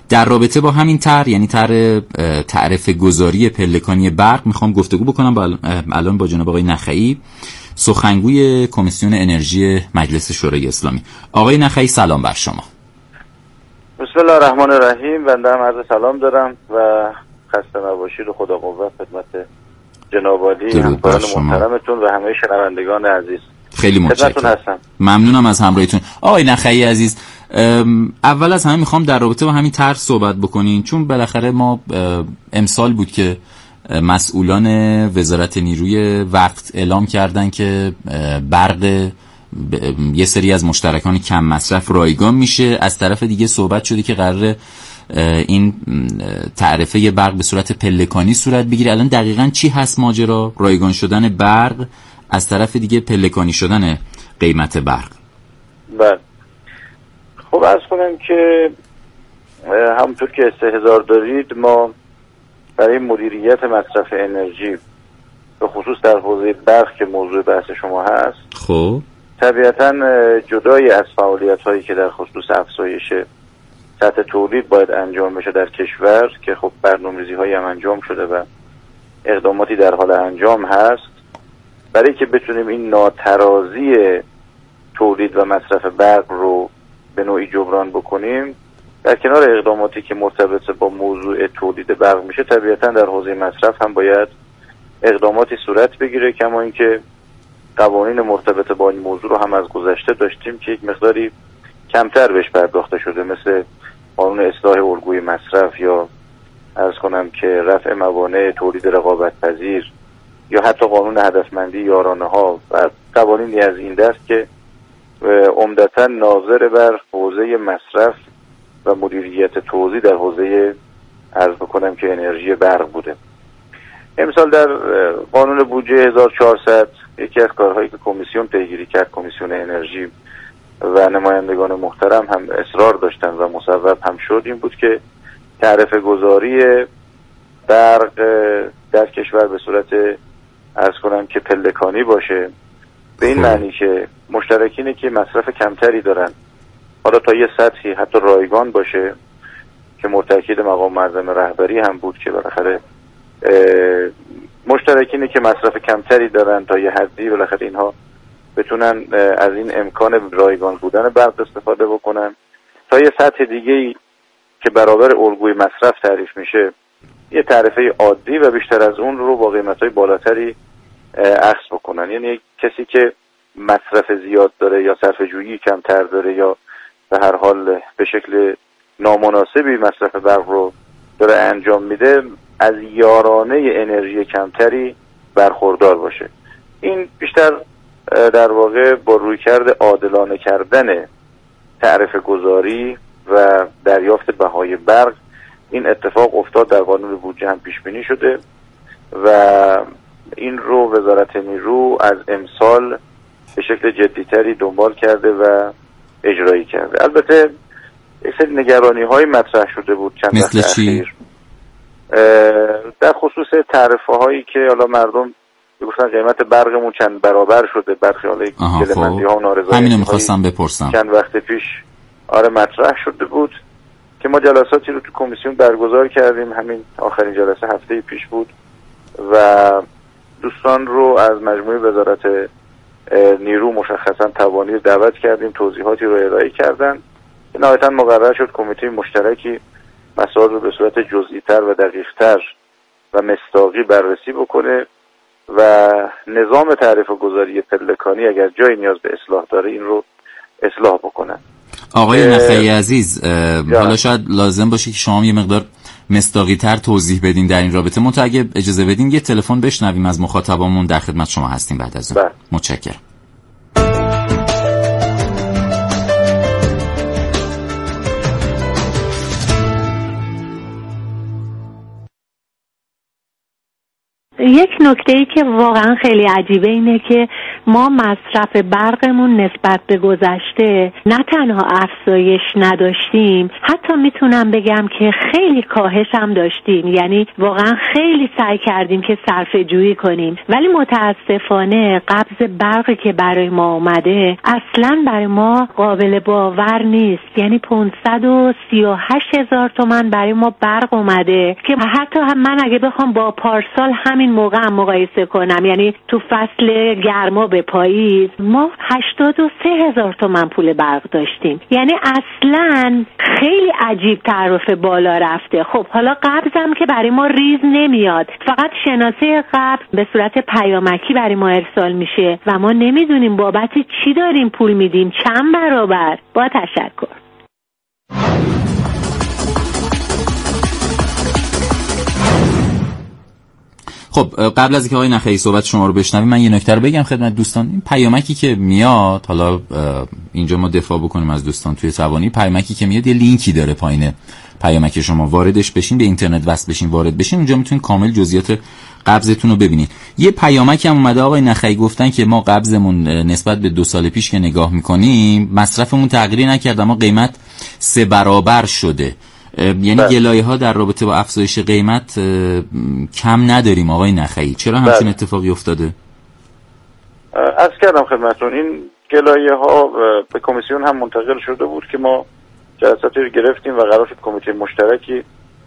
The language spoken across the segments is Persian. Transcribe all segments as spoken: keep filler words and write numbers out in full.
در رابطه با همین طرح، یعنی طرح تعرفه گذاری پلکانی برق، میخوام گفتگو بکنم با الان با جناب آقای نخعی، سخنگوی کمیسیون انرژی مجلس شورای اسلامی. آقای نخعی سلام بر شما. بسم الله الرحمن الرحیم. بنده هم عرض سلام دارم و خسته نباشید و خدا قوت خدمت جناب عالی همکاران محترمتون و همه شنوندگان عزیز. خیلی متشکرم. ممنونم از همراهیتون. آقای نخعی عزیز، اول از همه میخوام در رابطه با همین طرح صحبت بکنین، چون بالاخره ما امسال بود که مسئولان وزارت نیروی وقت اعلام کردن که برق یه سری از مشترکان کم مصرف رایگان میشه. از طرف دیگه صحبت شده که قراره این تعرفه برق به صورت پلکانی صورت بگیره. الان دقیقاً چی هست ماجرا؟ رایگان شدن برق، از طرف دیگه پلکانی شدن قیمت برق. بله، خب عرض کنم که همونطور که استحضار دارید، ما برای مدیریت مصرف انرژی به خصوص در حوزه برق که موضوع بحث شما هست، خب طبیعتاً جدای از فعالیت هایی که در خصوص افزایش سطح تولید باید انجام بشه در کشور، که خب برنامه‌ریزی هایی هم انجام شده و اقداماتی در حال انجام هست، برای که بتونیم این ناترازی تولید و مصرف برق رو به نوعی جبران بکنیم، در کنار اقداماتی که مرتبط با موضوع تولید برق میشه، طبیعتاً در حوزه مصرف هم باید اقداماتی صورت بگیره. کما اینکه قوانین مرتبط با این موضوع رو هم از گذشته داشتیم که یک مقداری کمتر بهش پرداخته شده، مثل قانون اصلاح الگوی مصرف یا عرض کنم که رفع موانع تولید رقابت پذیر یا حتی قانون هدفمندی یارانه ها و قوانینی از این دست که عمدتاً ناظر بر حوزه مصرف و مدیریت توزیع در حوزه عرض بکنم که انرژی برق بوده. امسال در قانون بودجه هزار و چهارصد یکی از کارهایی که کمیسیون پیگیری کرد، کمیسیون انرژی و نمایندگان محترم هم اصرار داشتن و مصوب هم شد، این بود که تعرفه گذاری برق در کشور به صورت عرض کنم که پلکانی باشه، به این معنی که مشترکینی که مصرف کمتری دارن، حالا تا یه سطحی حتی رایگان باشه، که مرتکز مقام معظم رهبری هم بود که بالاخره مشترکینی که مصرف کمتری دارن تا یه حدی بالاخره اینها بتونن از این امکان رایگان بودن برق استفاده بکنن، تا یه سطح دیگه‌ای که برابر الگوی مصرف تعریف میشه یه تعرفه عادی و بیشتر از اون رو با قیمت‌های بالاتری اخذ بکنن. یعنی کسی که مصرف زیاد داره یا صرفه‌جویی کمتر داره یا به هر حال به شکل نامناسبی مصرف برق رو داره انجام میده، از یارانه انرژی کمتری برخوردار باشه. این بیشتر در واقع با رویکرد عادلانه کردن تعرفه گذاری و دریافت بهای برق این اتفاق افتاد. در قانون بودجه هم پیش بینی شده و این رو وزارت نیرو از امسال به شکل جدیتری دنبال کرده و اجرایی کرده. البته یک سری نگرانی های مطرح شده بود چند وقت اخیر در خصوص تعرفه هایی که حالا مردم گفتن قیمت برقمون چند برابر شده، برخی حالا گله‌مندی ها و نارضایتی همینو می‌خواستم بپرسم. چند وقت پیش آره مطرح شده بود که ما جلساتی رو تو کمیسیون برگزار کردیم، همین آخرین جلسه هفته پیش بود و دوستان رو از مجموعه وزارت نیرو مشخصا توانی دعوت کردیم، توضیحاتی رو ارائه کردن. نهایتاً مقرر شد کمیته مشترکی مسائل رو به صورت جزئی‌تر و دقیق‌تر و مصداقی بررسی بکنه و نظام تعرفه گذاری پلکانی اگر جایی نیاز به اصلاح داره این رو اصلاح بکنن. آقای نخعی عزیز، حالا شاید لازم باشه که شما یه مقدار مصداقی‌تر توضیح بدین در این رابطه. منتها اگه اجازه بدین یه تلفن بشنویم از مخاطبامون، در خدمت شما هستیم بعد از اون. متشکرم. یک نکته‌ای که واقعا خیلی عجیبه اینه که ما مصرف برقمون نسبت به گذشته نه تنها افزایش نداشتیم، حتی میتونم بگم که خیلی کاهش هم داشتیم. یعنی واقعا خیلی سعی کردیم که صرفه جویی کنیم، ولی متاسفانه قبض برقی که برای ما اومده اصلا برای ما قابل باور نیست. یعنی پانصد و سی و هشت هزار تومان برای ما برق اومده که حتی هم من اگه بخوام با پارسال همین موقع هم مقایسه کنم، یعنی تو فصل گرما به پاییز ما هشتاد و سه هزار تومان پول برق داشتیم. یعنی اصلا خیلی عجیب تعرفه بالا رفته. خب حالا قبضم که برای ما ریز نمیاد، فقط شناسه قبض به صورت پیامکی برای ما ارسال میشه و ما نمیدونیم بابت چی داریم پول میدیم، چند برابر. با تشکر. خب قبل از اینکه آقای نخعی صحبت شما رو بشنویم، من یه نکته رو بگم خدمت دوستان. این پیامکی که میاد، حالا اینجا ما دفاع بکنیم از دوستان توی توانی، پیامکی که میاد یه لینکی داره پایین پیامک شما، واردش بشین، به اینترنت وصل بشین، وارد بشین، اونجا میتونین کامل جزئیات قبضتون رو ببینید. یه پیامک هم اومده آقای نخعی، گفتن که ما قبضمون نسبت به دو سال پیش که نگاه میکنیم مصرفمون تغییری نکرده، اما قیمت سه برابر شده. یعنی گلایه ها در رابطه با افزایش قیمت کم نداریم آقای نخعی، چرا همچین اتفاقی افتاده؟ عرض کردم خدمتتون این گلایه ها به کمیسیون هم منتقل شده بود که ما جلساتی رو گرفتیم و قرار شد کمیته مشترکی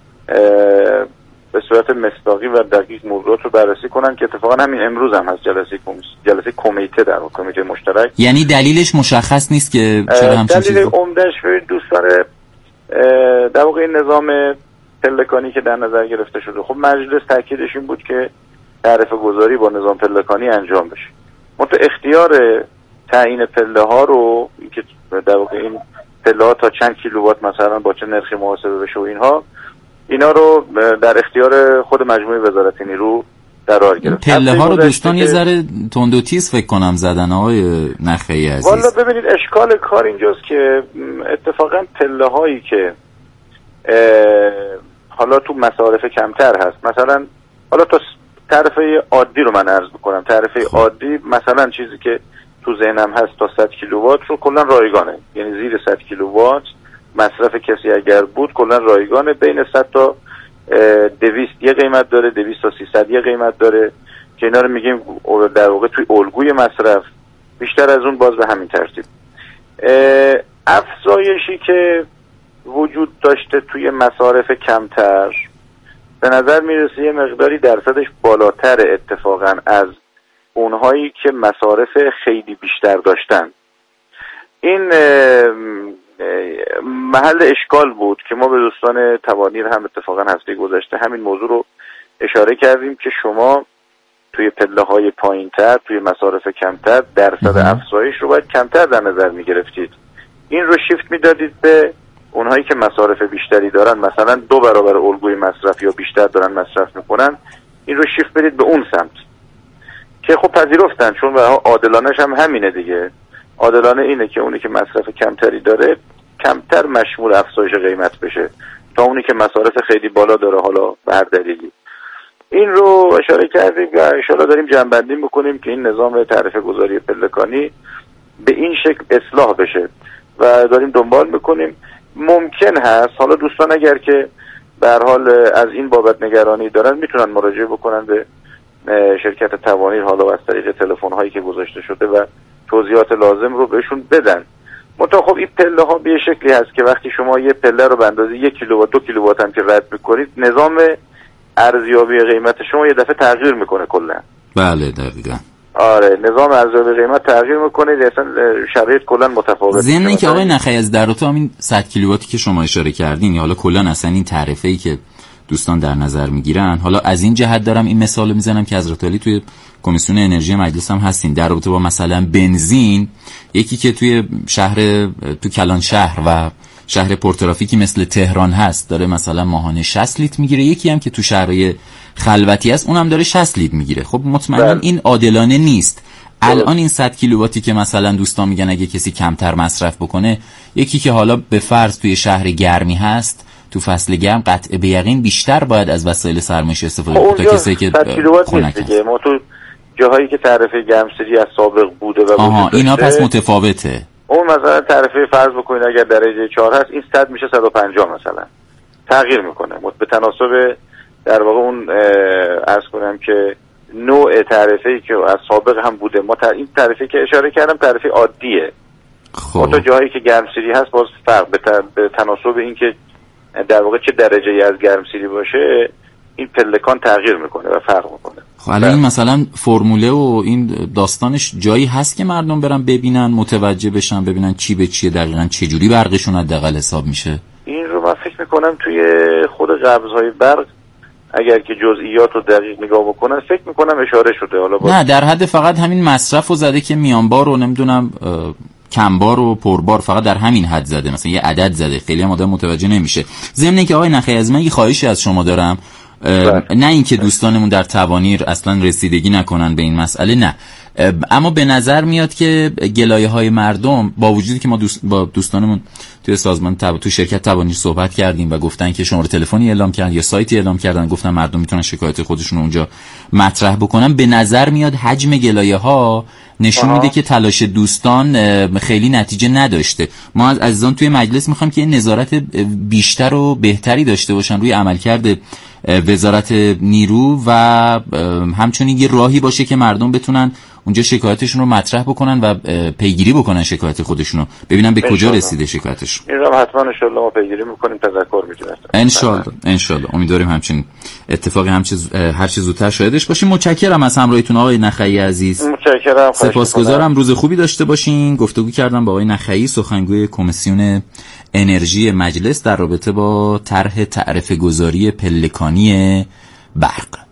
به صورت مصداقی و دقیق موضوعات رو بررسی کنن که اتفاقا همین امروز هم هست جلسه جلسه کمیته در کمیته مشترک. یعنی دلیلش مشخص نیست که چرا همچین چیزی؟ دلیل عمده‌اش دوستان در واقع این نظام پلکانی که در نظر گرفته شده، خب مجلس تاکیدش این بود که تعرفه گذاری با نظام پلکانی انجام بشه. منتها اختیار تعیین پله ها رو که در واقع این پله ها تا چند کیلووات مثلا با چه نرخی محاسبه بشه و اینها اینا رو در اختیار خود مجموعه وزارت نیرو قرار گرفت. پله ها رو دوستان یه ذره تند و تیز فکر کنم زدن آقای نخعی عزیز. والا ببینید اشکال کار اینجاست که اتفاقا پله هایی که حالا تو مصارف کمتر هست، مثلا حالا تا تعرفه عادی رو من عرض بکنم، تعرفه عادی مثلا چیزی که تو ذهنم هست تا صد کیلووات رو کلا رایگانه، یعنی زیر صد کیلووات مصرف کسی اگر بود کلا رایگانه، بین صد تا دویست یه قیمت داره، دویست تا سیصد یه قیمت داره که اینا رو میگیم در واقع توی الگوی مصرف. بیشتر از اون باز به همین ترتیب. افزایشی که وجود داشته توی مصارف کمتر به نظر میرسه یه مقداری درصدش بالاتر اتفاقا از اونهایی که مصارف خیلی بیشتر داشتن. این محل اشکال بود که ما به دوستان توانیر هم اتفاقا هفته گذشته همین موضوع رو اشاره کردیم که شما توی پله های پایین تر، توی مصارف کمتر درصد افزایش رو باید کمتر در نظر می گرفتید. این رو شیفت می دادید به اونهایی که مصارف بیشتری دارن، مثلا دو برابر الگوی مصرف یا بیشتر دارن مصرف میکنن، این رو شیفت بدید به اون سمت که خب پذیرفتن، چون عادلانش هم همینه دیگه. عادلانه اینه که اونی که مصرف کمتری داره کمتر مشمول افزایش قیمت بشه تا اونی که مصارف خیلی بالا داره، حالا به هر دلیلی. این رو اشاره کردیم و انشاءالله داریم جمع‌بندی میکنیم که این نظام تعرفه گذاری پلکانی به این شکل اصلاح بشه و داریم دنبال میکنیم. ممکن هست حالا دوستان اگر که به هر حال از این بابت نگرانی دارن میتونن مراجعه بکنن به شرکت توانیر، حالا از طریق تلفن هایی که گذاشته شده و توضیحات لازم رو بهشون بدن. منتها خب این پله ها به شکلی هست که وقتی شما یه پله رو به اندازه یک کیلووات دو کیلووات هم که رد میکنید، نظام ارزیابی قیمت شما یه دفعه تغییر میکنه کلا. بله دقیقاً. آره نظام ارزیابی قیمت تغییر میکنه، اصلا شرایط کلا متفاوته. ضمن اینکه آقای نخعی از در تو همین صد کیلوواتی که شما اشاره کردین، یا حالا کلا اصلا این تعرفه‌ای که دوستان در نظر میگیرن، حالا از این جهت دارم این مثالو میزنم که حضرت علی توی کمیسیون انرژی مجلس هم هستین، در رابطه با مثلا بنزین، یکی که توی شهر تو کلان شهر و شهر پرترافیکی مثل تهران هست داره مثلا ماهانه شصت لیتر میگیره، یکی هم که تو شهرهای خلوتی هست اونم داره شصت لیتر میگیره. خب مطمئنا این عادلانه نیست. الان این صد کیلوواتی که مثلا دوستان میگن اگه کسی کمتر مصرف بکنه، یکی که حالا به فرض توی شهر گرمی هست تو فصل گرم قطع به یقین بیشتر باید از وسایل سرمایه‌ای استفاده کنه تا کسی که خنک هست. ما تو جاهایی که تعرفه گرمسیری از سابق بوده و آها اینا پس متفاوته. اون مثلا تعرفه فرض بکنید اگر درجه چهار هست این صد میشه صد و پنجاه مثلا تغییر میکنه به تناسب در واقع اون عرض کنم که نوع تعرفه‌ای که از سابق هم بوده. ما تر... این تعرفه‌ای که اشاره کردم تعرفه عادیه. خب تا جاهایی که گرمسیری هست باز فرق به, ت... به تناسب این که در واقع چه درجه‌ای از گرمسیری باشه این پلکان تغییر میکنه و فرق میکنه. خب الان این مثلا فرموله و این داستانش جایی هست که مردم برن ببینن متوجه بشن ببینن چی به چیه دقیقاً چه جوری برقشون حداقل حساب میشه؟ این رو من فکر میکنم توی خود قبض‌های برق اگر که جزئیات رو دقیق نگاه بکنن فکر میکنم اشاره شده. حالا نه در حد فقط همین مصرف رو زده که میانبار رو نمیدونم کمبار و پربار فقط در همین حد زده مثلا یه عدد زده خیلی هم آدم متوجه نمیشه. ضمن اینکه آقای نخعی از من یه خواهشی از شما دارم نه اینکه دوستانمون در توانیر اصلا رسیدگی نکنن به این مسئله نه اما به نظر میاد که گلایه های مردم با وجودی که ما دوست با دوستانمون توی سازمان تب... تو شرکت توانیر صحبت کردیم و گفتن که شماره تلفنی اعلام کردن یا سایتی اعلام کردن گفتن مردم میتونن شکایت خودشون رو اونجا مطرح بکنن به نظر میاد حجم گلایه ها نشون میده که تلاش دوستان خیلی نتیجه نداشته. ما از عزیزان توی مجلس میخوام که نظارت بیشتر و بهتری داشته باشن روی عملکرد وزارت نیرو و همچنین یه راهی باشه که مردم بتونن اونجا شکایتشون رو مطرح بکنن و پیگیری بکنن شکایت خودشون رو ببینن به کجا رسیده شکایتشون. این رو حتما ان شاء الله ما پیگیری میکنیم تذکر میدیم ان شاء الله ان شاء الله امیدواریم همچین اتفاقی همچین هر چه زودتر شاهدش باشیم. متشکرم از همراهیتون آقای نخعی عزیز. متشکرم. سپاسگزارم. روز خوبی داشته باشین. گفتگو کردم با آقای نخعی سخنگوی کمیسیون انرژی مجلس در رابطه با طرح تعرفه گذاری پلکانی برق.